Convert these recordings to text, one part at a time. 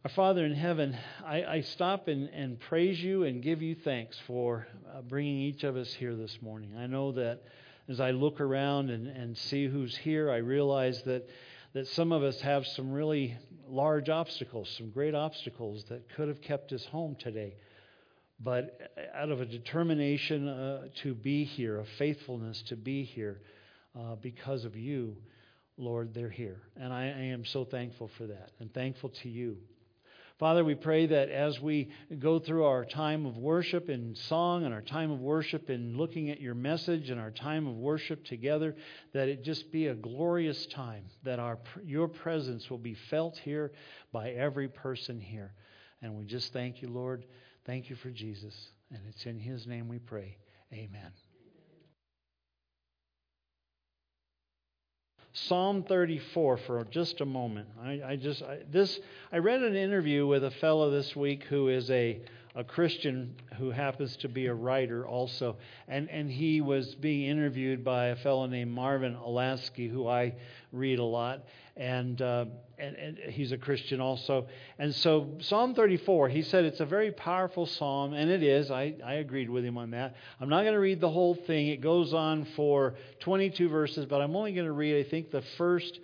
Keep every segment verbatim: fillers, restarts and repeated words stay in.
Our Father in heaven, I, I stop and, and praise you and give you thanks for uh, bringing each of us here this morning. I know that as I look around and, and see who's here, I realize that, that some of us have some really large obstacles, some great obstacles that could have kept us home today. But out of a determination uh, to be here, a faithfulness to be here uh, because of you, Lord, they're here. And I, I am so thankful for that and thankful to you. Father, we pray that as we go through our time of worship in song and our time of worship in looking at your message and our time of worship together, that it just be a glorious time, that our your presence will be felt here by every person here. And we just thank you, Lord. Thank you for Jesus. And it's in His name we pray. Amen. Psalm thirty-four for just a moment. I, I just I, this I read an interview with a fellow this week who is a a Christian who happens to be a writer also, and and he was being interviewed by a fellow named Marvin Olasky, who I read a lot, and uh, and, and he's a Christian also. And so Psalm thirty-four, he said it's a very powerful psalm, and it is. I, I agreed with him on that. I'm not going to read the whole thing. It goes on for twenty-two verses, but I'm only going to read, I think, the first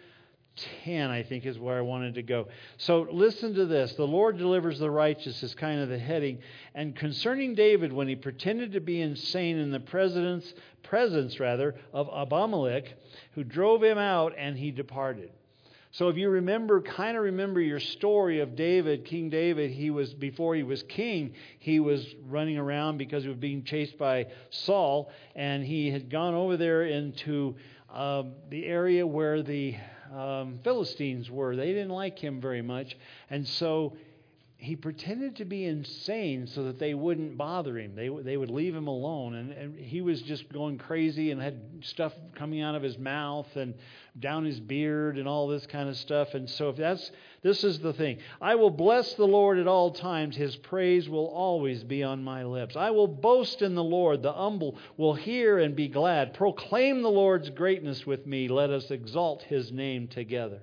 ten, I think, is where I wanted to go. So listen to this. The Lord delivers the righteous is kind of the heading. And concerning David, when he pretended to be insane in the president's presence, rather, of Abimelech, who drove him out, and he departed. So if you remember, kind of remember your story of David, King David, he was, before he was king, he was running around because he was being chased by Saul, and he had gone over there into um, the area where the Um, Philistines were. They didn't like him very much. And so he pretended to be insane so that they wouldn't bother him. They they would leave him alone. And, and he was just going crazy and had stuff coming out of his mouth and down his beard and all this kind of stuff. And so if that's this is the thing. I will bless the Lord at all times. His praise will always be on my lips. I will boast in the Lord. The humble will hear and be glad. Proclaim the Lord's greatness with me. Let us exalt His name together.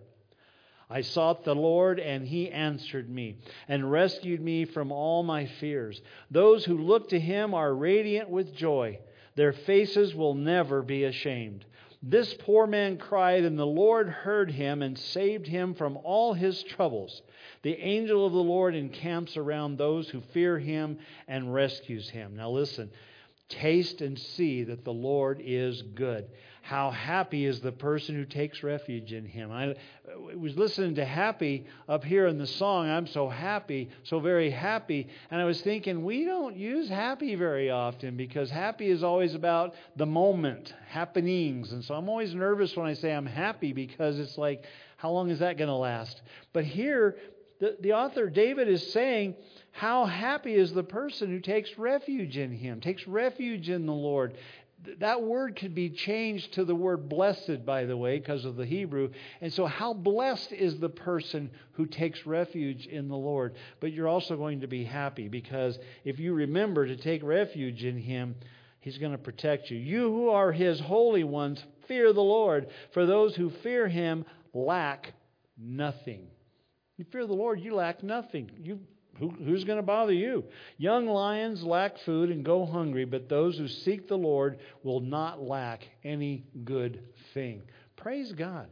I sought the Lord, and He answered me and rescued me from all my fears. Those who look to Him are radiant with joy. Their faces will never be ashamed. This poor man cried, and the Lord heard him and saved him from all his troubles. The angel of the Lord encamps around those who fear Him and rescues him. Now listen, taste and see that the Lord is good. How happy is the person who takes refuge in Him. I was listening to Happy up here in the song. I'm so happy, so very happy. And I was thinking, we don't use happy very often because happy is always about the moment, happenings. And so I'm always nervous when I say I'm happy because it's like, how long is that going to last? But here, the, the author, David, is saying, how happy is the person who takes refuge in Him, takes refuge in the Lord. That word could be changed to the word blessed, by the way, because of the Hebrew. And so how blessed is the person who takes refuge in the Lord. But you're also going to be happy because if you remember to take refuge in Him, He's going to protect you. You who are His holy ones, fear the Lord. For those who fear Him lack nothing. You fear the Lord, you lack nothing. You Who, who's going to bother you? Young lions lack food and go hungry, but those who seek the Lord will not lack any good thing. Praise God.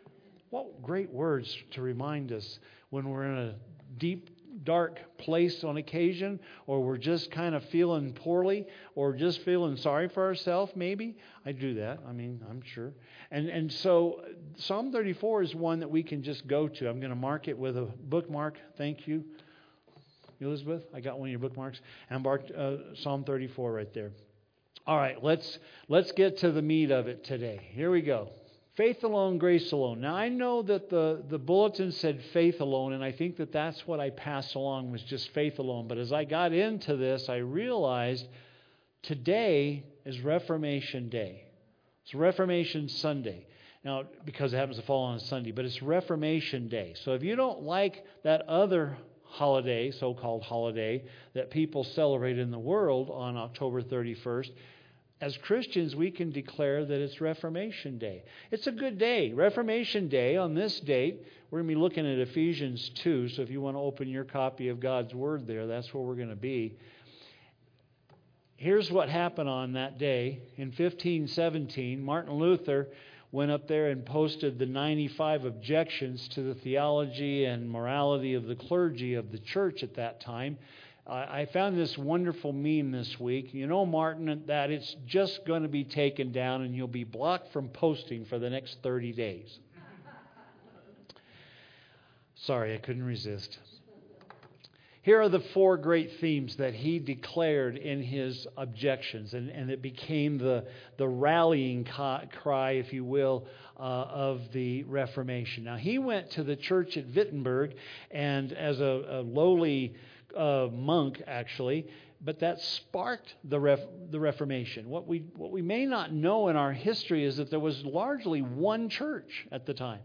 What great words to remind us when we're in a deep, dark place on occasion, or we're just kind of feeling poorly, or just feeling sorry for ourselves, maybe. I do that. I mean, I'm sure. And and so Psalm thirty-four is one that we can just go to. I'm going to mark it with a bookmark. Thank you, Elizabeth, I got one of your bookmarks. And marked uh, Psalm thirty-four right there. All right, let's let's get to the meat of it today. Here we go. Faith alone, grace alone. Now, I know that the, the bulletin said faith alone, and I think that that's what I passed along was just faith alone. But as I got into this, I realized today is Reformation Day. It's Reformation Sunday. Now, because it happens to fall on a Sunday, but it's Reformation Day. So if you don't like that other holiday, so-called holiday, that people celebrate in the world on October thirty-first, as Christians, we can declare that it's Reformation Day. It's a good day. Reformation Day, on this date, we're going to be looking at Ephesians two. So if you want to open your copy of God's Word there, that's where we're going to be. Here's what happened on that day. In fifteen seventeen, Martin Luther went up there and posted the ninety-five objections to the theology and morality of the clergy of the church at that time. I found this wonderful meme this week. You know, Martin, that it's just going to be taken down and you'll be blocked from posting for the next thirty days. Sorry, I couldn't resist. Here are the four great themes that he declared in his objections, and, and it became the, the rallying cry, if you will, uh, of the Reformation. Now, he went to the church at Wittenberg, and as a, a lowly uh, monk, actually, but that sparked the ref, the Reformation. What we what we may not know in our history is that there was largely one church at the time,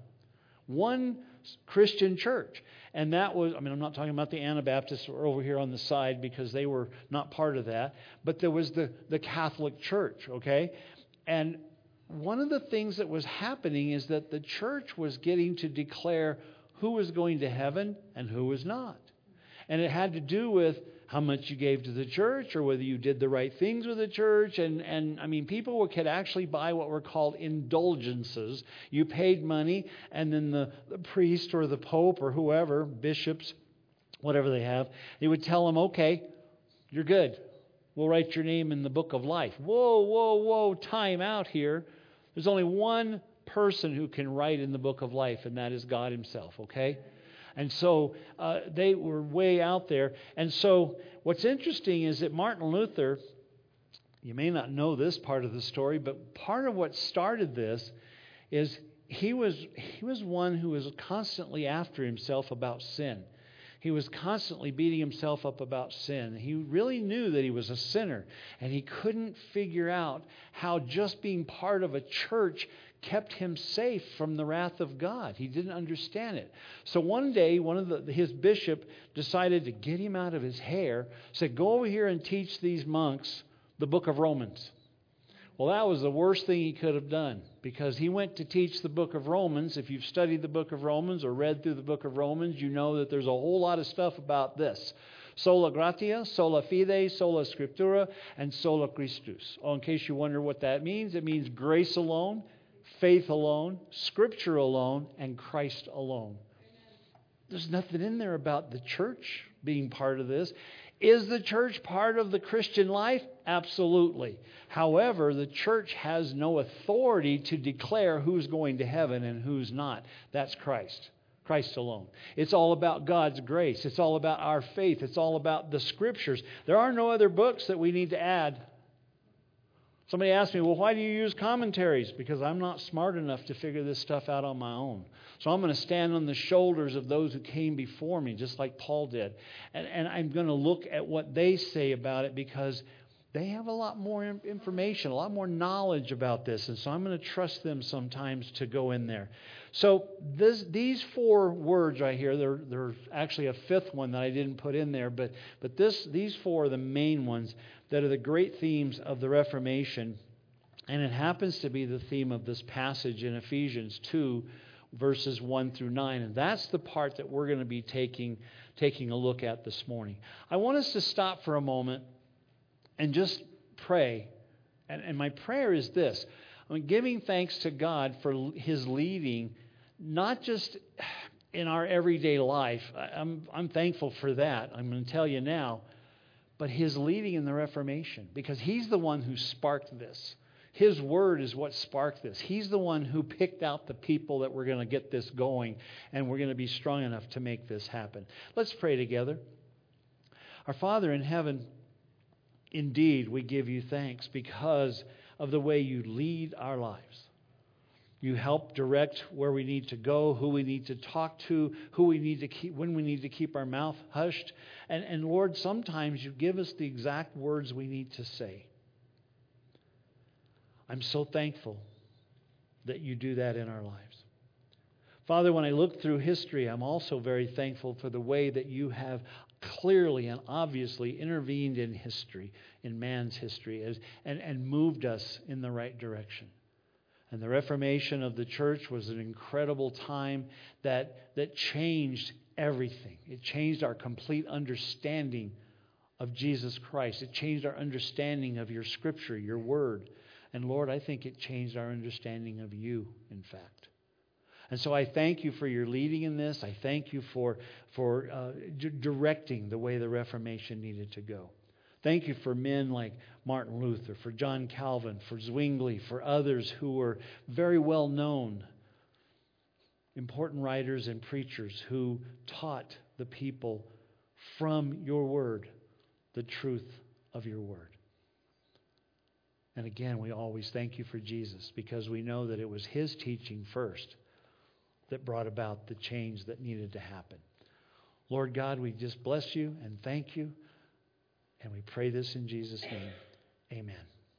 one Christian church. And that was, I mean, I'm not talking about the Anabaptists who are over here on the side because they were not part of that. But there was the, the Catholic Church, okay? And one of the things that was happening is that the church was getting to declare who was going to heaven and who was not. And it had to do with how much you gave to the church or whether you did the right things with the church. And, and I mean, people could actually buy what were called indulgences. You paid money, and then the, the priest or the pope or whoever, bishops, whatever they have, they would tell them, okay, you're good. We'll write your name in the book of life. Whoa, whoa, whoa, time out here. There's only one person who can write in the book of life, and that is God himself, okay? And so uh, they were way out there. And so what's interesting is that Martin Luther, you may not know this part of the story, but part of what started this is he was he was one who was constantly after himself about sin. He was constantly beating himself up about sin. He really knew that he was a sinner, and he couldn't figure out how just being part of a church kept him safe from the wrath of God. He didn't understand it. So one day, one of the, his bishop decided to get him out of his hair, said, go over here and teach these monks the book of Romans. Well, that was the worst thing he could have done, because he went to teach the book of Romans. If you've studied the book of Romans or read through the book of Romans, you know that there's a whole lot of stuff about this. Sola gratia, sola fide, sola scriptura, and sola Christus. Oh, in case you wonder what that means, it means grace alone, faith alone, Scripture alone, and Christ alone. There's nothing in there about the church being part of this. Is the church part of the Christian life? Absolutely. However, the church has no authority to declare who's going to heaven and who's not. That's Christ. Christ alone. It's all about God's grace. It's all about our faith. It's all about the Scriptures. There are no other books that we need to add. Somebody asked me, well, why do you use commentaries? Because I'm not smart enough to figure this stuff out on my own. So I'm going to stand on the shoulders of those who came before me, just like Paul did. And, and I'm going to look at what they say about it, because they have a lot more information, a lot more knowledge about this. And so I'm going to trust them sometimes to go in there. So this, these four words right here, there, there's actually a fifth one that I didn't put in there, but, but this, these four are the main ones that are the great themes of the Reformation. And it happens to be the theme of this passage in Ephesians two, verses one through nine. And that's the part that we're going to be taking, taking a look at this morning. I want us to stop for a moment and just pray. And, and my prayer is this. I'm giving thanks to God for His leading, not just in our everyday life. I'm, I'm thankful for that. I'm going to tell you now. But His leading in the Reformation, because He's the one who sparked this. His word is what sparked this. He's the one who picked out the people that were going to get this going, and we're going to be strong enough to make this happen. Let's pray together. Our Father in heaven, indeed, we give you thanks because of the way you lead our lives. You help direct where we need to go, who we need to talk to, who we need to keep, when we need to keep our mouth hushed. And, and Lord, sometimes you give us the exact words we need to say. I'm so thankful that you do that in our lives. Father, when I look through history, I'm also very thankful for the way that you have clearly and obviously intervened in history, in man's history, as, and, and moved us in the right direction. And the Reformation of the church was an incredible time that, that changed everything. It changed our complete understanding of Jesus Christ. It changed our understanding of your Scripture, your Word. And Lord, I think it changed our understanding of you, in fact. And so I thank you for your leading in this. I thank you for, for uh, d- directing the way the Reformation needed to go. Thank you for men like Martin Luther, for John Calvin, for Zwingli, for others who were very well known, important writers and preachers who taught the people from your word the truth of your word. And again, we always thank you for Jesus, because we know that it was his teaching first that brought about the change that needed to happen. Lord God, we just bless you and thank you. And we pray this in Jesus' name. Amen.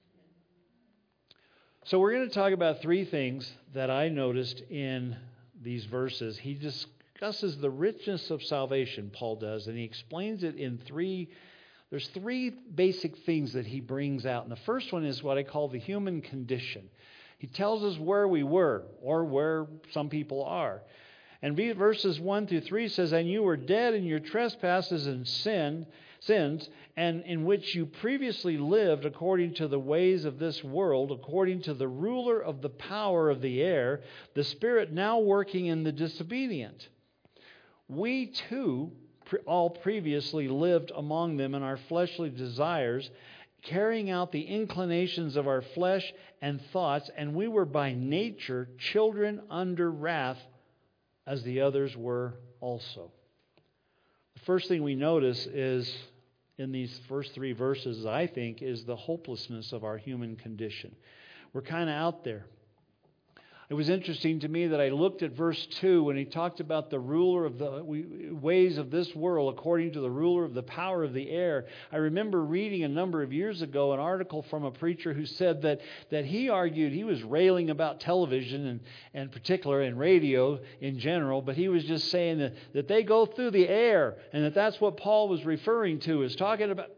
So we're going to talk about three things that I noticed in these verses. He discusses the richness of salvation, Paul does, and he explains it in three. There's three basic things that he brings out. And the first one is what I call the human condition. He tells us where we were, or where some people are. And verses one through three says, "And you were dead in your trespasses and sin, sins, and in which you previously lived according to the ways of this world, according to the ruler of the power of the air, the spirit now working in the disobedient. We too all previously lived among them in our fleshly desires, carrying out the inclinations of our flesh and thoughts, and we were by nature children under wrath, as the others were also." The first thing we notice is in these first three verses, I think, is the hopelessness of our human condition. We're kind of out there. It was interesting to me that I looked at verse two when he talked about the ruler of the ways of this world according to the ruler of the power of the air. I remember reading a number of years ago an article from a preacher who said that, that he argued, he was railing about television and, and particular and radio in general, but he was just saying that, that they go through the air, and that that's what Paul was referring to, is talking about,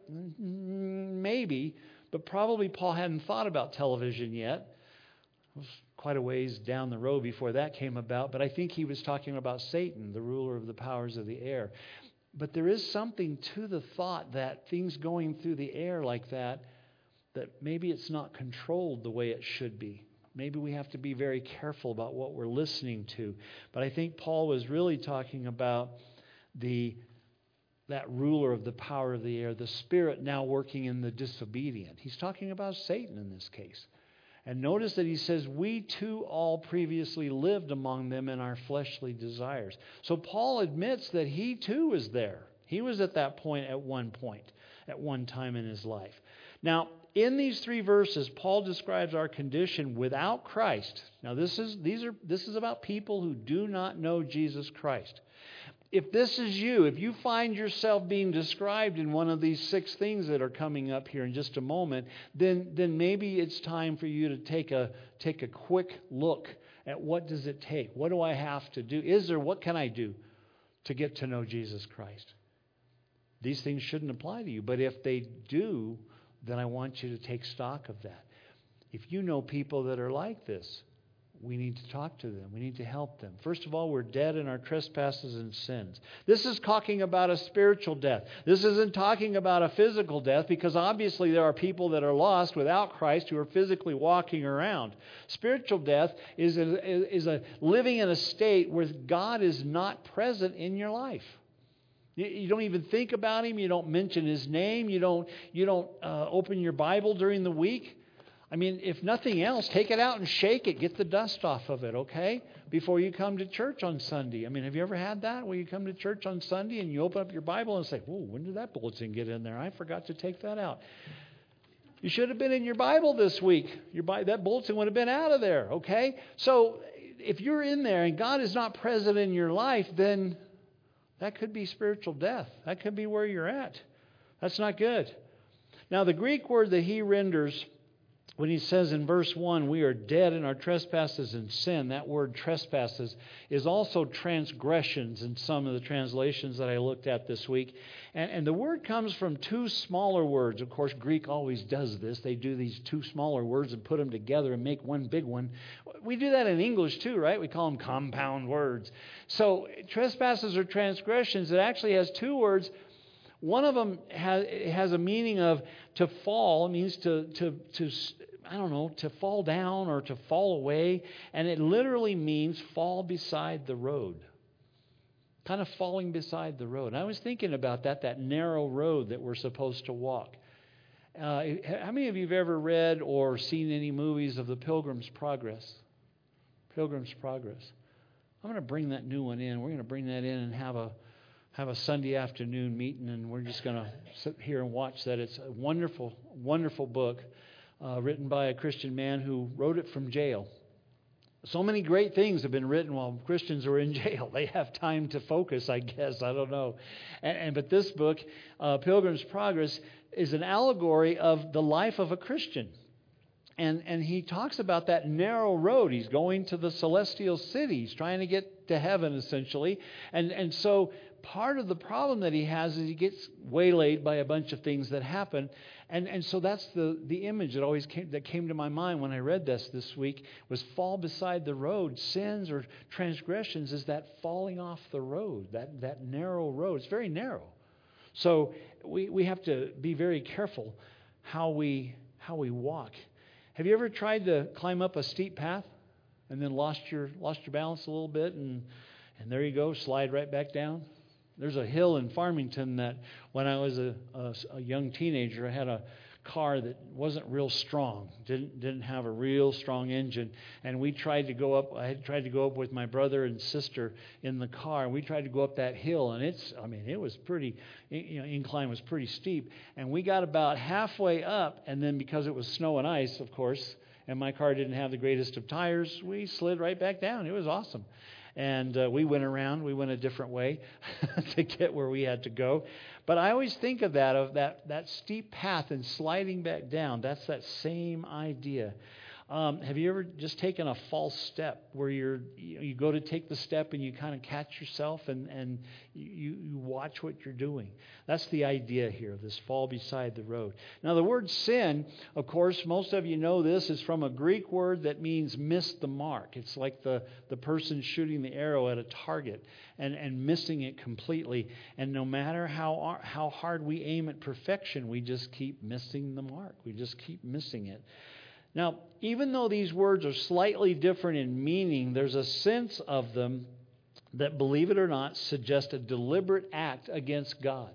maybe, but probably Paul hadn't thought about television yet. It was quite a ways down the road before that came about, but I think he was talking about Satan, the ruler of the powers of the air. But there is something to the thought that things going through the air like that, that maybe it's not controlled the way it should be. Maybe we have to be very careful about what we're listening to. But I think Paul was really talking about the that ruler of the power of the air, the spirit now working in the disobedient. He's talking about Satan in this case. And notice that he says, we too all previously lived among them in our fleshly desires. So Paul admits that he too was there. He was at that point at one point, at one time in his life. Now, in these three verses, Paul describes our condition without Christ. Now, this is these are this is about people who do not know Jesus Christ. If this is you, if you find yourself being described in one of these six things that are coming up here in just a moment, then, then maybe it's time for you to take a, take a quick look at what does it take? What do I have to do? Is there, what can I do to get to know Jesus Christ? These things shouldn't apply to you, but if they do, then I want you to take stock of that. If you know people that are like this, we need to talk to them. We need to help them. First of all, we're dead in our trespasses and sins. This is talking about a spiritual death. This isn't talking about a physical death, because obviously there are people that are lost without Christ who are physically walking around. Spiritual death is a, is a living in a state where God is not present in your life. You don't even think about Him. You don't mention His name. You don't, you don't uh, open your Bible during the week. I mean, if nothing else, take it out and shake it. Get the dust off of it, okay? Before you come to church on Sunday. I mean, have you ever had that? Where you come to church on Sunday and you open up your Bible and say, "Whoa, when did that bulletin get in there? I forgot to take that out." You should have been in your Bible this week. Your that bulletin would have been out of there, okay? So if you're in there and God is not present in your life, then that could be spiritual death. That could be where you're at. That's not good. Now, the Greek word that he renders when he says in verse one, we are dead in our trespasses and sin, that word trespasses is also transgressions in some of the translations that I looked at this week. And, and the word comes from two smaller words. Of course, Greek always does this. They do these two smaller words and put them together and make one big one. We do that in English too, right? We call them compound words. So trespasses or transgressions, it actually has two words. One of them has, has a meaning of to fall. It means to, to, to, I don't know, to fall down or to fall away. And it literally means fall beside the road. Kind of falling beside the road. And I was thinking about that, that narrow road that we're supposed to walk. Uh, how many of you have ever read or seen any movies of the Pilgrim's Progress? Pilgrim's Progress. I'm going to bring that new one in. We're going to bring that in and have a have a Sunday afternoon meeting, and we're just going to sit here and watch that. It's a wonderful, wonderful book uh, written by a Christian man who wrote it from jail. So many great things have been written while Christians are in jail. They have time to focus, I guess. I don't know. And, and but this book, uh, Pilgrim's Progress, is an allegory of the life of a Christian. And and he talks about that narrow road. He's going to the celestial city. He's trying to get to heaven, essentially. And and so part of the problem that he has is he gets waylaid by a bunch of things that happen. And and so that's the, the image that always came that came to my mind when I read this this week was fall beside the road. Sins or transgressions is that falling off the road, that, that narrow road. It's very narrow. So we, we have to be very careful how we how we walk. Have you ever tried to climb up a steep path and then lost your lost your balance a little bit and and there you go, slide right back down? There's a hill in Farmington that when I was a, a, a young teenager, I had a car that wasn't real strong, didn't didn't have a real strong engine, and we tried to go up. I had tried to go up with my brother and sister in the car, and we tried to go up that hill, and it's I mean it was pretty, you know, incline was pretty steep, and we got about halfway up, and then because it was snow and ice, of course, and my car didn't have the greatest of tires, we slid right back down. It was awesome. And uh, we went around. We went a different way to get where we had to go. But I always think of that, of that, that steep path and sliding back down. That's that same idea. Um, have you ever just taken a false step where you're you, you go to take the step and you kind of catch yourself and, and you, you watch what you're doing? That's the idea here, this fall beside the road. Now, the word sin, of course, most of you know this, is from a Greek word that means miss the mark. It's like the, the person shooting the arrow at a target and, and missing it completely. And no matter how how hard we aim at perfection, we just keep missing the mark. We just keep missing it. Now, even though these words are slightly different in meaning, there's a sense of them that, believe it or not, suggest a deliberate act against God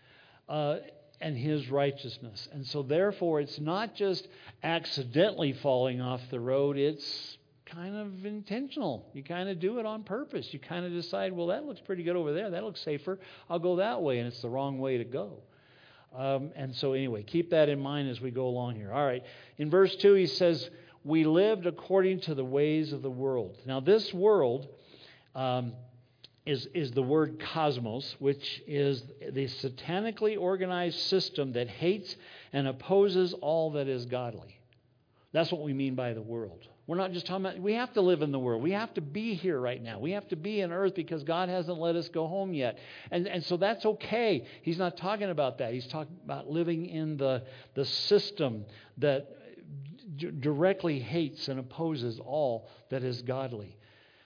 uh, and His righteousness. And so, therefore, it's not just accidentally falling off the road, it's kind of intentional. You kind of do it on purpose. You kind of decide, well, that looks pretty good over there. That looks safer. I'll go that way, and it's the wrong way to go. Um, and so anyway, keep that in mind as we go along here. All right. In verse two, he says, we lived according to the ways of the world. Now, this world um, is, is the word cosmos, which is the satanically organized system that hates and opposes all that is godly. That's what we mean by the world. We're not just talking about, we have to live in the world. We have to be here right now. We have to be in earth because God hasn't let us go home yet. And and so that's okay. He's not talking about that. He's talking about living in the, the system that d- directly hates and opposes all that is godly.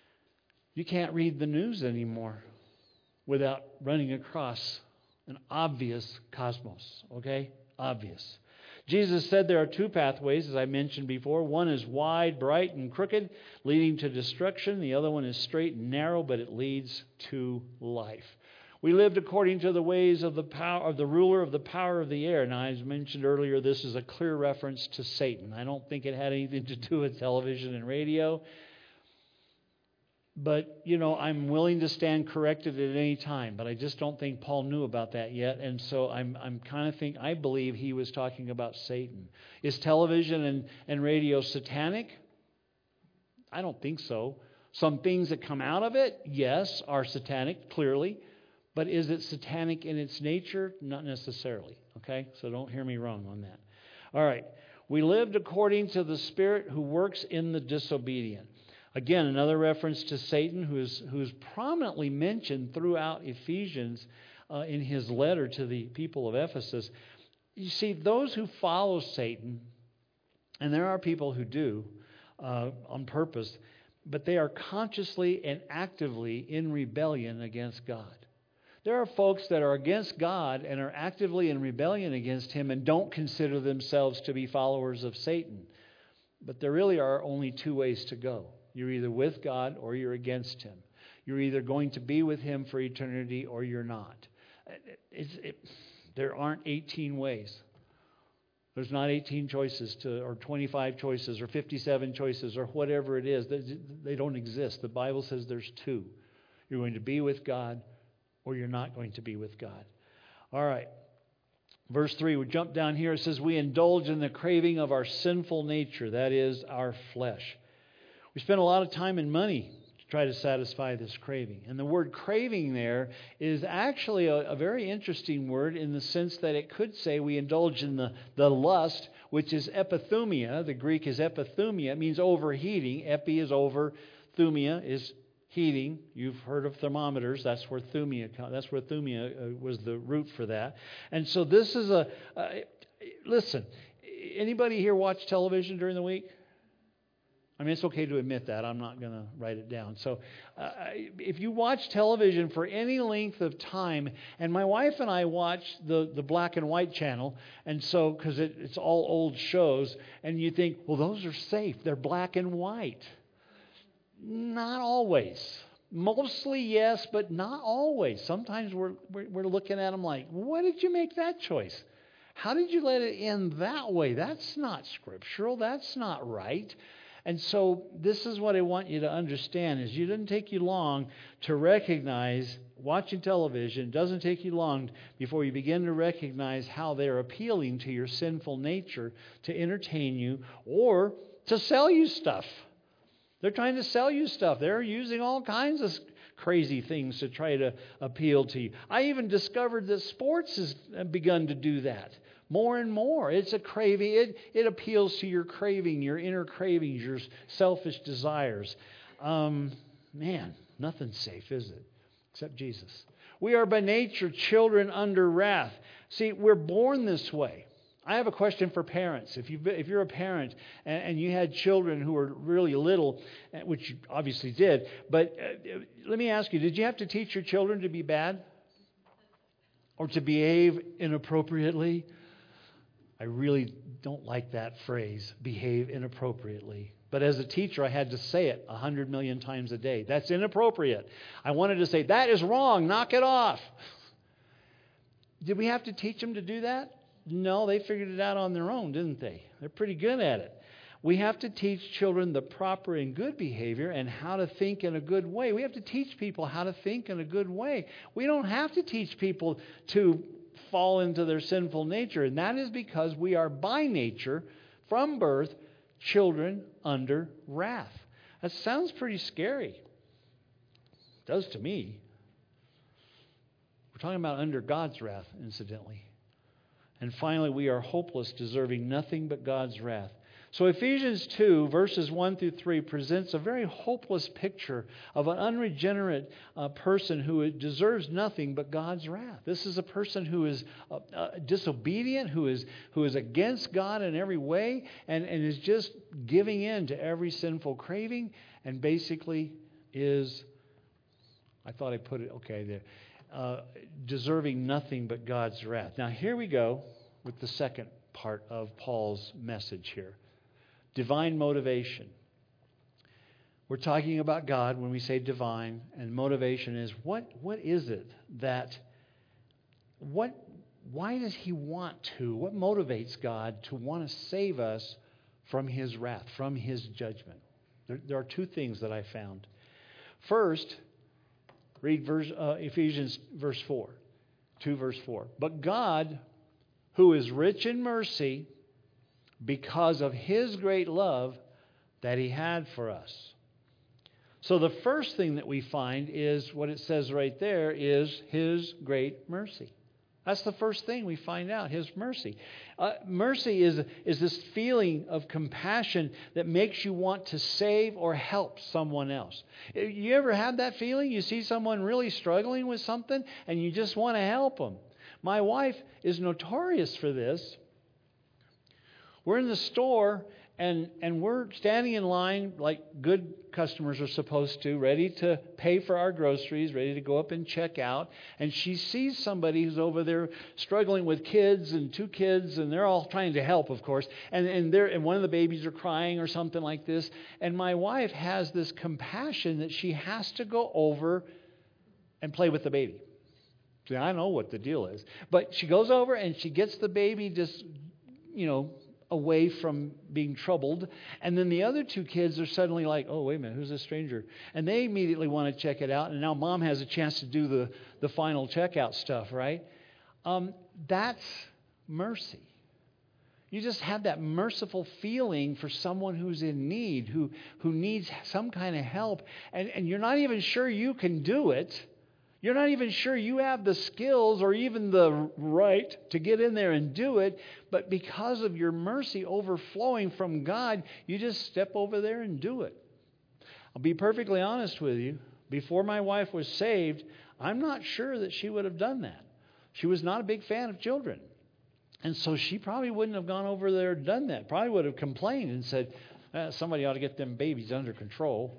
You can't read the news anymore without running across an obvious cosmos, okay? Obvious. Jesus said there are two pathways, as I mentioned before. One is wide, bright, and crooked, leading to destruction. The other one is straight and narrow, but it leads to life. We lived according to the ways of the power of the ruler of the power of the air. Now, as mentioned earlier, this is a clear reference to Satan. I don't think it had anything to do with television and radio. But, you know, I'm willing to stand corrected at any time. But I just don't think Paul knew about that yet. And so I'm I'm kind of think, I believe he was talking about Satan. Is television and, and radio satanic? I don't think so. Some things that come out of it, yes, are satanic, clearly. But is it satanic in its nature? Not necessarily. Okay? So don't hear me wrong on that. All right. We lived according to the Spirit who works in the disobedient. Again, another reference to Satan, who is, who is prominently mentioned throughout Ephesians uh, in his letter to the people of Ephesus. You see, those who follow Satan, and there are people who do uh, on purpose, but they are consciously and actively in rebellion against God. There are folks that are against God and are actively in rebellion against Him and don't consider themselves to be followers of Satan. But there really are only two ways to go. You're either with God or you're against Him. You're either going to be with Him for eternity or you're not. It's, it, there aren't eighteen ways. There's not eighteen choices to, or twenty-five choices, or fifty-seven choices, or whatever it is. They, they don't exist. The Bible says there's two. You're going to be with God or you're not going to be with God. All right. Verse three, we jump down here. It says, we indulge in the craving of our sinful nature, that is, our flesh. We spend a lot of time and money to try to satisfy this craving. And the word craving there is actually a, a very interesting word in the sense that it could say we indulge in the, the lust, which is epithumia. The Greek is epithumia. It means overheating. Epi is over. Thumia is heating. You've heard of thermometers. That's where thumia. That's where thumia was the root for that. And so this is a. Uh, listen, anybody here watch television during the week? I mean, it's okay to admit that. I'm not going to write it down. So, uh, if you watch television for any length of time, and my wife and I watch the, the black and white channel, and so because it, it's all old shows, and you think, well, those are safe. They're black and white. Not always. Mostly yes, but not always. Sometimes we're, we're we're looking at them like, what did you make that choice? How did you let it end that way? That's not scriptural. That's not right. And so this is what I want you to understand is it doesn't take you long to recognize, watching television, it doesn't take you long before you begin to recognize how they're appealing to your sinful nature to entertain you or to sell you stuff. They're trying to sell you stuff. They're using all kinds of crazy things to try to appeal to you. I even discovered that sports has begun to do that. More and more. It's a craving. It, it appeals to your craving, your inner cravings, your selfish desires. Um, man, nothing's safe, is it? Except Jesus. We are by nature children under wrath. See, we're born this way. I have a question for parents. If you if you're a parent and, and you had children who were really little, which you obviously did, but uh, let me ask you, did you have to teach your children to be bad? Or to behave inappropriately? I really don't like that phrase, behave inappropriately. But as a teacher, I had to say it a hundred million times a day. That's inappropriate. I wanted to say, that is wrong, knock it off. Did we have to teach them to do that? No, they figured it out on their own, didn't they? They're pretty good at it. We have to teach children the proper and good behavior and how to think in a good way. We have to teach people how to think in a good way. We don't have to teach people to fall into their sinful nature. And that is because we are by nature, from birth, children under wrath. That sounds pretty scary. It does to me. We're talking about under God's wrath, incidentally. And finally, we are hopeless, deserving nothing but God's wrath. So Ephesians two, verses one through three, presents a very hopeless picture of an unregenerate uh, person who deserves nothing but God's wrath. This is a person who is uh, uh, disobedient, who is who is against God in every way, and, and is just giving in to every sinful craving, and basically is, I thought I put it, okay, there, uh, deserving nothing but God's wrath. Now here we go with the second part of Paul's message here. Divine motivation. We're talking about God when we say divine, and motivation is what what is it that what why does he want to? What motivates God to want to save us from his wrath, from his judgment? There, there are two things that I found. First, read verse, uh, Ephesians verse four, two verse four. But God, who is rich in mercy, because of his great love that he had for us. So the first thing that we find is what it says right there is his great mercy. That's the first thing we find out, His mercy. Uh, mercy is, is this feeling of compassion that makes you want to save or help someone else. You ever had that feeling? You see someone really struggling with something and you just want to help them. My wife is notorious for this. We're in the store and, and we're standing in line like good customers are supposed to, ready to pay for our groceries, ready to go up and check out. And she sees somebody who's over there struggling with kids and two kids, and they're all trying to help, of course. And and they're and one of the babies are crying or something like this. And my wife has this compassion that she has to go over and play with the baby. See, I know what the deal is. But she goes over and she gets the baby just, you know, away from being troubled. And then the other two kids are suddenly like, oh, wait a minute, who's this stranger? And they immediately want to check it out. And now mom has a chance to do the, the final checkout stuff, right? Um, that's mercy. You just have that merciful feeling for someone who's in need, who, who needs some kind of help. And, and you're not even sure you can do it. You're not even sure you have the skills or even the right to get in there and do it. But because of your mercy overflowing from God, you just step over there and do it. I'll be perfectly honest with you. Before my wife was saved, I'm not sure that she would have done that. She was not a big fan of children. And so she probably wouldn't have gone over there and done that. Probably would have complained and said, eh, somebody ought to get them babies under control.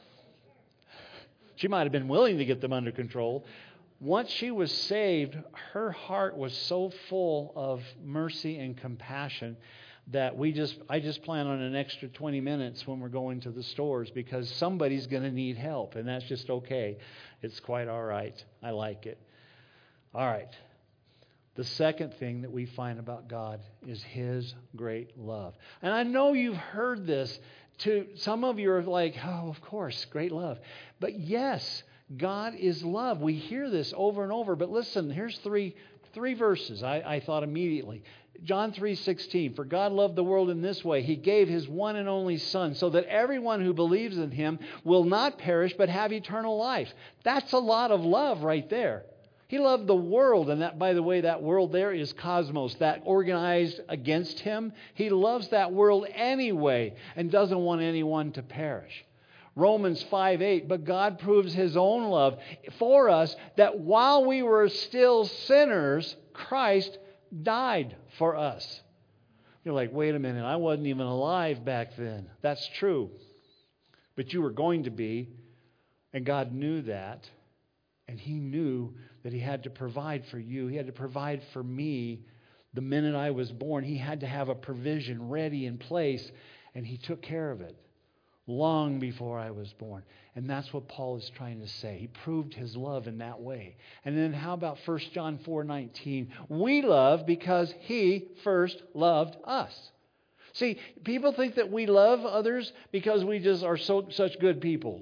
She might have been willing to get them under control. Once she was saved, her heart was so full of mercy and compassion that we just I just plan on an extra twenty minutes when we're going to the stores because somebody's going to need help, and that's just okay. It's quite all right. I like it. All right. The second thing that we find about God is His great love. And I know you've heard this. To some of you are like, oh, of course, great love. But yes, God is love. We hear this over and over. But listen, here's three three verses I, I thought immediately. John three sixteen, for God loved the world in this way. He gave His one and only Son so that everyone who believes in Him will not perish but have eternal life. That's a lot of love right there. He loved the world, and that, by the way, that world there is cosmos, that organized against Him. He loves that world anyway and doesn't want anyone to perish. Romans five eight, but God proves His own love for us that while we were still sinners, Christ died for us. You're like, wait a minute, I wasn't even alive back then. That's true. But you were going to be, and God knew that. And He knew that He had to provide for you. He had to provide for me the minute I was born. He had to have a provision ready in place, and He took care of it long before I was born. And that's what Paul is trying to say. He proved His love in that way. And then how about First John four nineteen? We love because He first loved us. See, people think that we love others because we just are so such good people.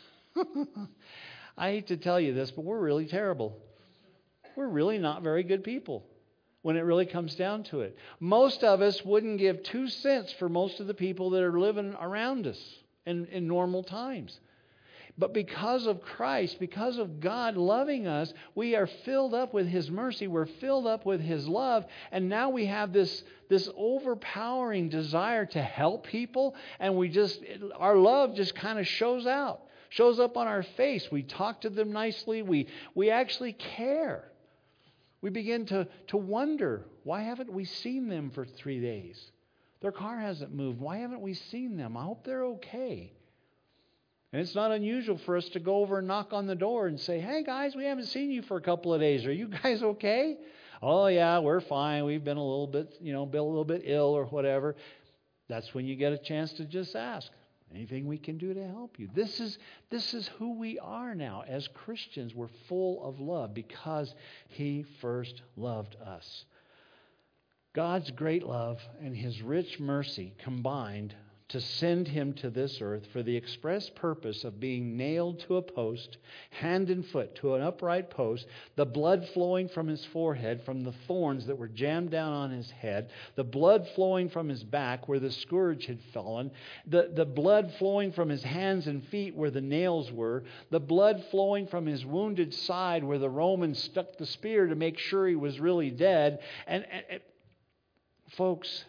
I hate to tell you this, but we're really terrible. We're really not very good people when it really comes down to it. Most of us wouldn't give two cents for most of the people that are living around us in, in normal times. But because of Christ, because of God loving us, we are filled up with His mercy. We're filled up with His love. And now we have this, this overpowering desire to help people. And we just, our love just kind of shows out. Shows up on our face. We talk to them nicely. We we actually care. We begin to, to wonder, why haven't we seen them for three days? Their car hasn't moved. Why haven't we seen them? I hope they're okay. And it's not unusual for us to go over and knock on the door and say, hey guys, we haven't seen you for a couple of days. Are you guys okay? Oh yeah, we're fine. We've been a little bit, you know, been a little bit ill or whatever. That's when you get a chance to just ask. Anything we can do to help you? This is this is who we are now. As Christians, we're full of love because He first loved us. God's great love and His rich mercy combined to send him to this earth for the express purpose of being nailed to a post, hand and foot to an upright post, the blood flowing from his forehead from the thorns that were jammed down on his head, the blood flowing from his back where the scourge had fallen, the, the blood flowing from his hands and feet where the nails were, the blood flowing from his wounded side where the Romans stuck the spear to make sure he was really dead. And, and, and folks,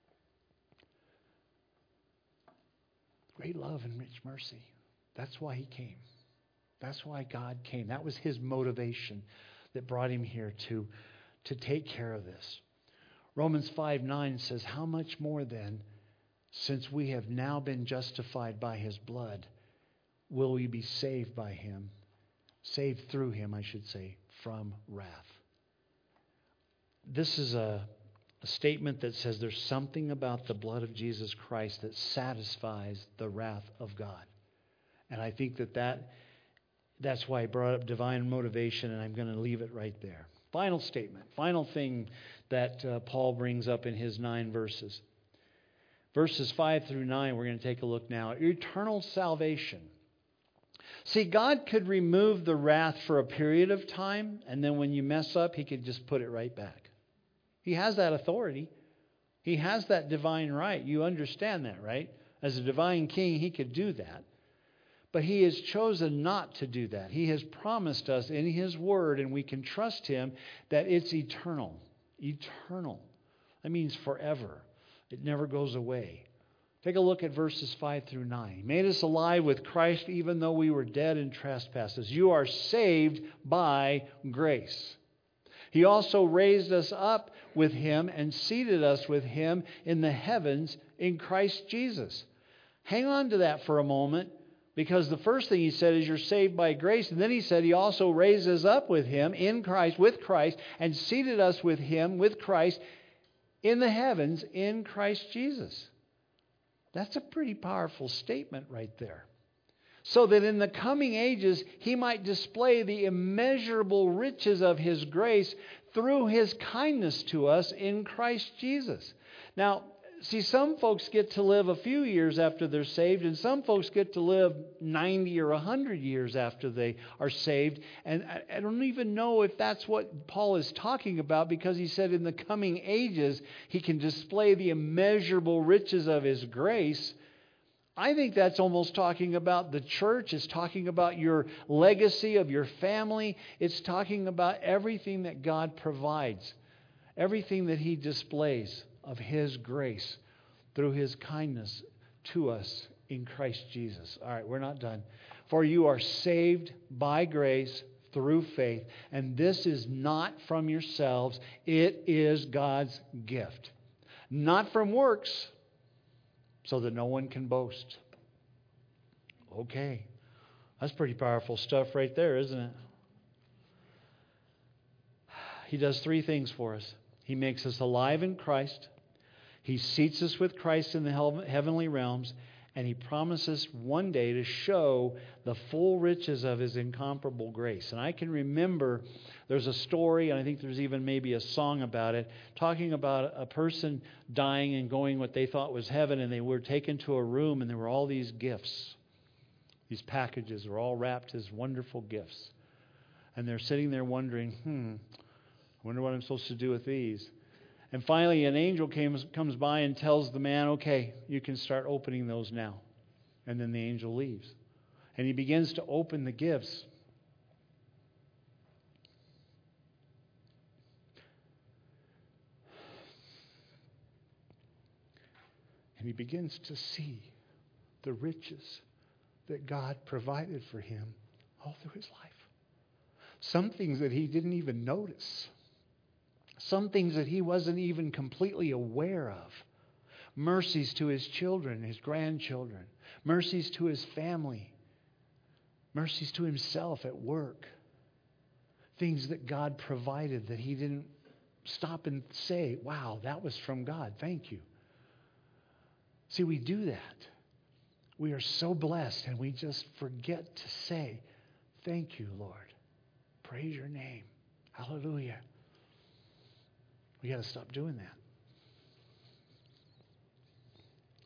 great love and rich mercy. That's why he came. That's why God came. That was his motivation that brought him here to, to take care of this. Romans five nine says, how much more then, since we have now been justified by his blood, will we be saved by him, saved through him, I should say, from wrath. This is a A statement that says there's something about the blood of Jesus Christ that satisfies the wrath of God. And I think that, that that's why I brought up divine motivation, and I'm going to leave it right there. Final statement, final thing that uh, Paul brings up in his nine verses. Verses five through nine, we're going to take a look now. Eternal salvation. See, God could remove the wrath for a period of time, and then when you mess up, he could just put it right back. He has that authority. He has that divine right. You understand that, right? As a divine king, he could do that. But he has chosen not to do that. He has promised us in his word, and we can trust him, that it's eternal. Eternal. That means forever. It never goes away. Take a look at verses five through nine. He made us alive with Christ even though we were dead in trespasses. You are saved by grace. He also raised us up with him and seated us with him in the heavens in Christ Jesus. Hang on to that for a moment, because the first thing he said is you're saved by grace. And then he said he also raised us up with him in Christ, with Christ, and seated us with him, with Christ, in the heavens in Christ Jesus. That's a pretty powerful statement right there. So that in the coming ages, he might display the immeasurable riches of his grace through his kindness to us in Christ Jesus. Now, see, some folks get to live a few years after they're saved, and some folks get to live ninety or one hundred years after they are saved. And I don't even know if that's what Paul is talking about, because he said in the coming ages, he can display the immeasurable riches of his grace. I think that's almost talking about the church. It's talking about your legacy of your family. It's talking about everything that God provides, everything that he displays of his grace through his kindness to us in Christ Jesus. All right, we're not done. For you are saved by grace through faith, and this is not from yourselves. It is God's gift, not from works, so that no one can boast. Okay. That's pretty powerful stuff right there, isn't it? He does three things for us. He makes us alive in Christ. He seats us with Christ in the heavenly realms. And he promises one day to show the full riches of his incomparable grace. And I can remember there's a story, and I think there's even maybe a song about it, talking about a person dying and going what they thought was heaven, and they were taken to a room, and there were all these gifts. These packages were all wrapped as wonderful gifts. And they're sitting there wondering, hmm, I wonder what I'm supposed to do with these. And finally, an angel comes, comes by and tells the man, okay, you can start opening those now. And then the angel leaves. And he begins to open the gifts. And he begins to see the riches that God provided for him all through his life. Some things that he didn't even notice. Some things that he wasn't even completely aware of. Mercies to his children, his grandchildren. Mercies to his family. Mercies to himself at work. Things that God provided that he didn't stop and say, wow, that was from God. Thank you. See, we do that. We are so blessed, and we just forget to say, thank you, Lord. Praise your name. Hallelujah. We got to stop doing that.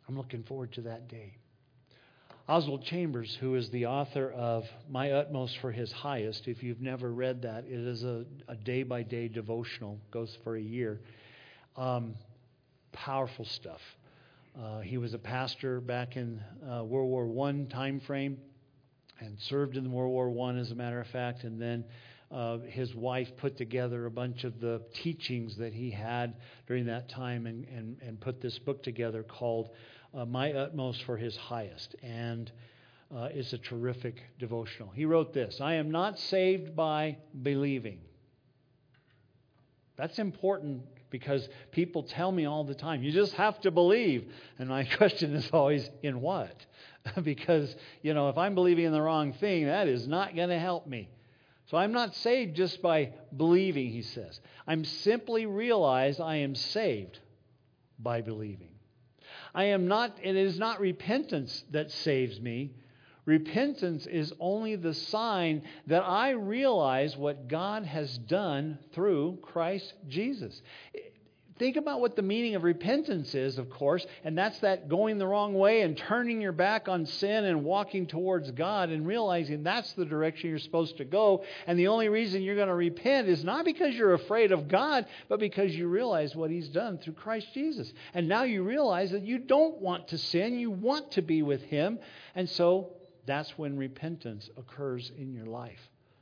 I'm looking forward to that day. Oswald Chambers, who is the author of My Utmost for His Highest, if you've never read that, it is a, a day-by-day devotional, goes for a year. Um, powerful stuff. Uh, he was a pastor back in uh, World War One time frame and served in World War One, as a matter of fact, and then uh, his wife put together a bunch of the teachings that he had during that time and, and, and put this book together called Uh, My Utmost for His Highest, and uh, it's a terrific devotional. He wrote this: I am not saved by believing. That's important because people tell me all the time, you just have to believe. And my question is always, in what? Because, you know, if I'm believing in the wrong thing, that is not going to help me. So I'm not saved just by believing, he says. I'm simply realize I am saved by believing. I am not, it is not repentance that saves me. Repentance is only the sign that I realize what God has done through Christ Jesus. Think about what the meaning of repentance is, of course, and that's that going the wrong way and turning your back on sin and walking towards God and realizing that's the direction you're supposed to go. And the only reason you're going to repent is not because you're afraid of God, but because you realize what He's done through Christ Jesus. And now you realize that you don't want to sin, you want to be with Him. And so that's when repentance occurs in your life.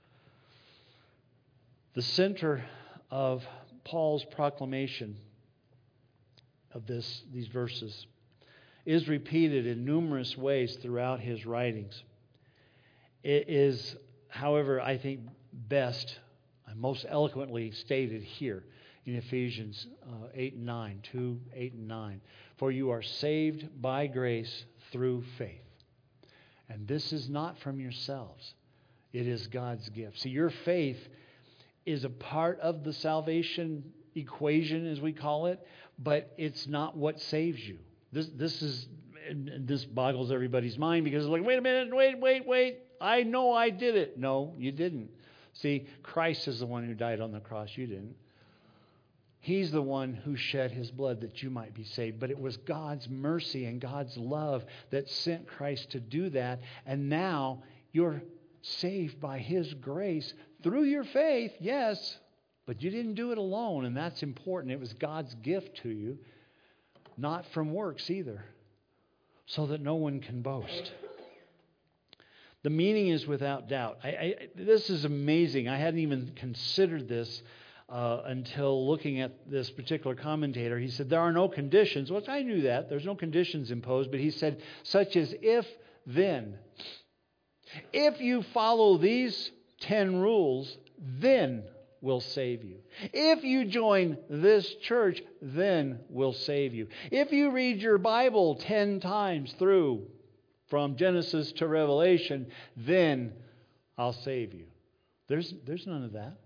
The center of Paul's proclamation of this, these verses is repeated in numerous ways throughout his writings. It is, however, I think best and most eloquently stated here in Ephesians uh, eight and nine, two, eight and nine. For you are saved by grace through faith. And this is not from yourselves. It is God's gift. See, your faith is a part of the salvation equation, as we call it, but it's not what saves you. This this is and this boggles everybody's mind because it's like, wait a minute, wait, wait, wait. I know I did it. No, you didn't. See, Christ is the one who died on the cross. You didn't. He's the one who shed His blood that you might be saved. But it was God's mercy and God's love that sent Christ to do that. And now you're saved by His grace through your faith, yes, but you didn't do it alone, and that's important. It was God's gift to you, not from works either, so that no one can boast. The meaning is without doubt. I, I, this is amazing. I hadn't even considered this uh, until looking at this particular commentator. He said, there are no conditions, which I knew that. There's no conditions imposed, but he said, such as if, then. If you follow these ten rules, then will save you. If you join this church, then will save you. If you read your Bible ten times through, from Genesis to Revelation, then I'll save you. There's, there's none of that.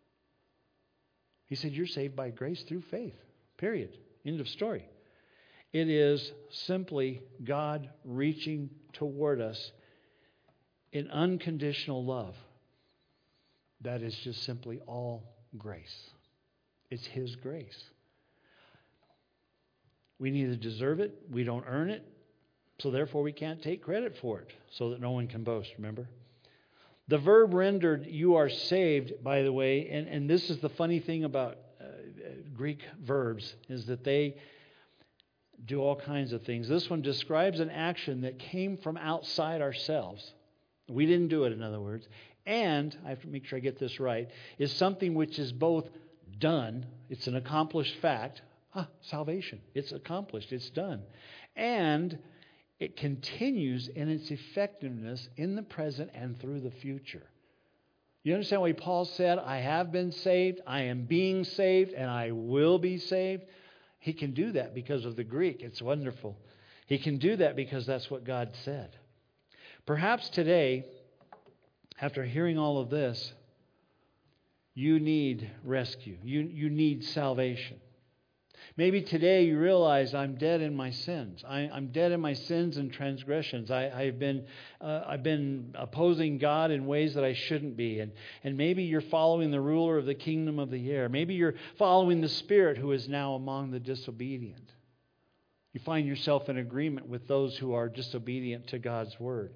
He said, you're saved by grace through faith. Period. End of story. It is simply God reaching toward us in unconditional love. That is just simply all grace. It's His grace. We neither deserve it, we don't earn it, so therefore we can't take credit for it, so that no one can boast, remember? The verb rendered, you are saved, by the way, and, and this is the funny thing about uh, Greek verbs, is that they do all kinds of things. This one describes an action that came from outside ourselves. We didn't do it, in other words. And, I have to make sure I get this right, is something which is both done, it's an accomplished fact, ah, salvation, it's accomplished, it's done, and it continues in its effectiveness in the present and through the future. You understand why Paul said, I have been saved, I am being saved, and I will be saved? He can do that because of the Greek. It's wonderful. He can do that because that's what God said. Perhaps today, after hearing all of this, you need rescue. You, you need salvation. Maybe today you realize I'm dead in my sins. I, I'm dead in my sins and transgressions. I, I've been uh, I've been opposing God in ways that I shouldn't be. And, and maybe you're following the ruler of the kingdom of the air. Maybe you're following the Spirit who is now among the disobedient. You find yourself in agreement with those who are disobedient to God's word.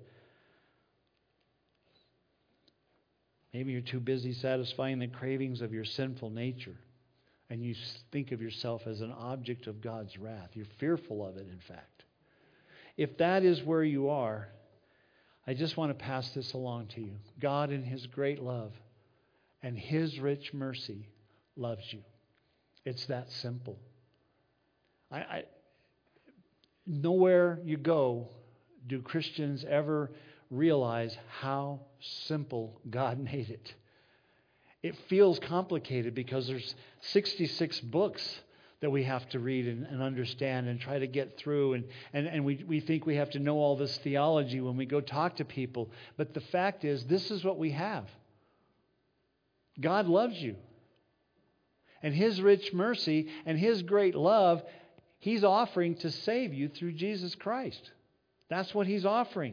Maybe you're too busy satisfying the cravings of your sinful nature, and you think of yourself as an object of God's wrath. You're fearful of it, in fact. If that is where you are, I just want to pass this along to you. God, in His great love and His rich mercy, loves you. It's that simple. I, I Nowhere you go do Christians ever realize how simple God made it. It feels complicated because there's sixty-six books that we have to read and, and understand and try to get through. And, and, and we, we think we have to know all this theology when we go talk to people. But the fact is, this is what we have. God loves you. And His rich mercy and His great love, He's offering to save you through Jesus Christ. That's what He's offering.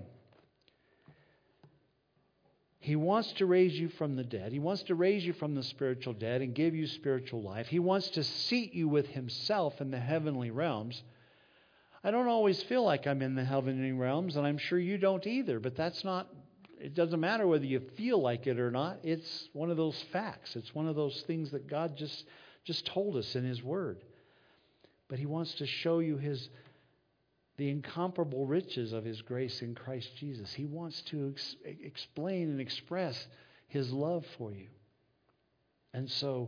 He wants to raise you from the dead. He wants to raise you from the spiritual dead and give you spiritual life. He wants to seat you with Himself in the heavenly realms. I don't always feel like I'm in the heavenly realms, and I'm sure you don't either, but that's not, it doesn't matter whether you feel like it or not. It's one of those facts. It's one of those things that God just, just told us in His Word. But He wants to show you His the incomparable riches of His grace in Christ Jesus. He wants to ex- explain and express His love for you. And so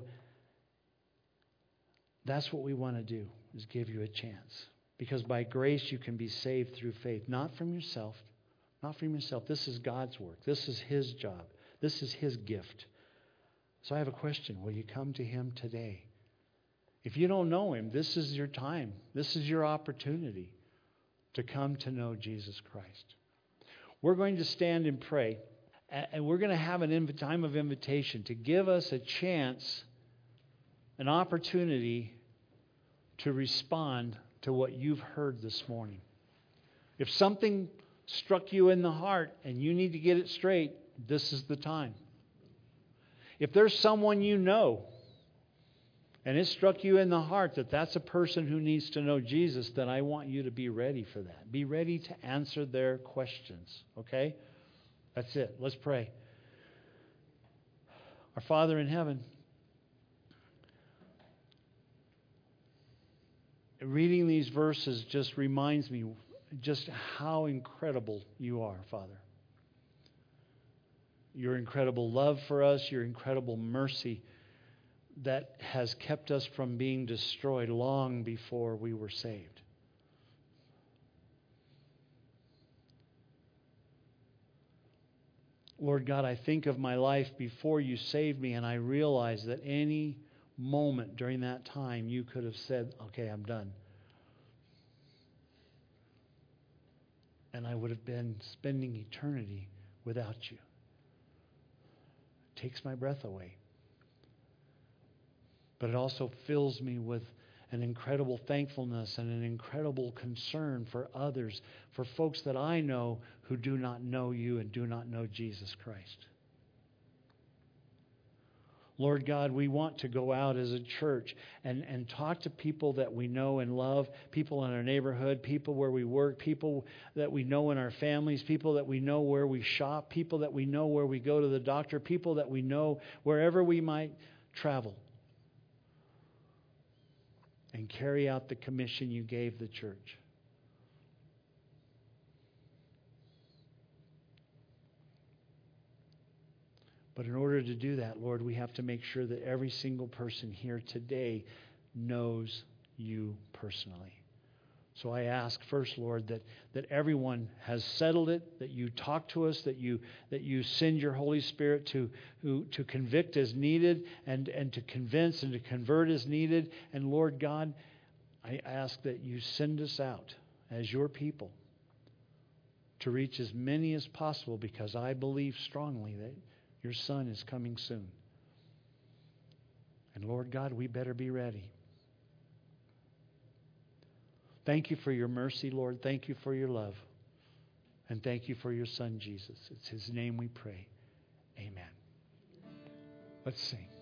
that's what we want to do, is give you a chance. Because by grace you can be saved through faith, not from yourself, not from yourself. This is God's work. This is His job. This is His gift. So I have a question. Will you come to Him today? If you don't know Him, this is your time. This is your opportunity to come to know Jesus Christ. We're going to stand and pray, and we're going to have an inv- time of invitation to give us a chance, an opportunity to respond to what you've heard this morning. If something struck you in the heart and you need to get it straight, this is the time. If there's someone you know and it struck you in the heart that that's a person who needs to know Jesus, then I want you to be ready for that. Be ready to answer their questions, okay? That's it. Let's pray. Our Father in heaven, reading these verses just reminds me just how incredible you are, Father. Your incredible love for us, your incredible mercy that has kept us from being destroyed long before we were saved. Lord God, I think of my life before you saved me, and I realize that any moment during that time you could have said, okay, I'm done. And I would have been spending eternity without you. It takes my breath away. But it also fills me with an incredible thankfulness and an incredible concern for others, for folks that I know who do not know you and do not know Jesus Christ. Lord God, we want to go out as a church and, and talk to people that we know and love, people in our neighborhood, people where we work, people that we know in our families, people that we know where we shop, people that we know where we go to the doctor, people that we know wherever we might travel. And carry out the commission you gave the church. But in order to do that, Lord, we have to make sure that every single person here today knows you personally. So I ask first, Lord, that, that everyone has settled it, that you talk to us, that you that you send your Holy Spirit to who, to convict as needed and, and to convince and to convert as needed. And Lord God, I ask that you send us out as your people to reach as many as possible, because I believe strongly that your Son is coming soon. And Lord God, we better be ready. Thank you for your mercy, Lord. Thank you for your love. And thank you for your Son, Jesus. It's His name we pray. Amen. Let's sing.